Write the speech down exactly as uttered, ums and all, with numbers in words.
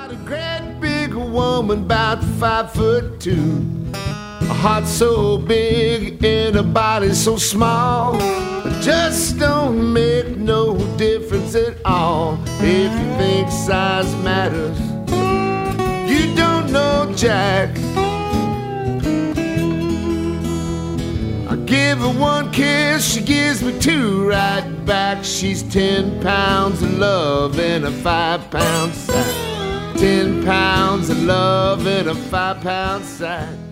got a great big woman, about five foot two. A heart so big and a body so small. It just don't make no difference at all. If you think size matters, you don't know Jack. I give her one kiss, she gives me two right back. She's ten pounds of love in a five pound sack. Ten pounds of love in a five pound sack.